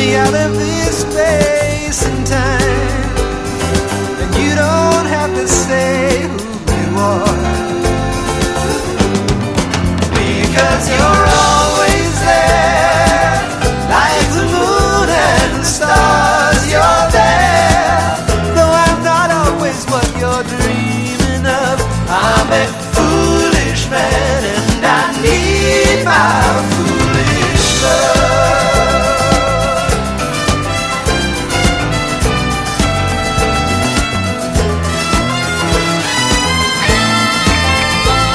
me out of this space and time, and you don't have to say who you are, because you're always there, like the moon and the stars. You're there, though I'm not always what you're dreaming of. I'm a foolish man and I need my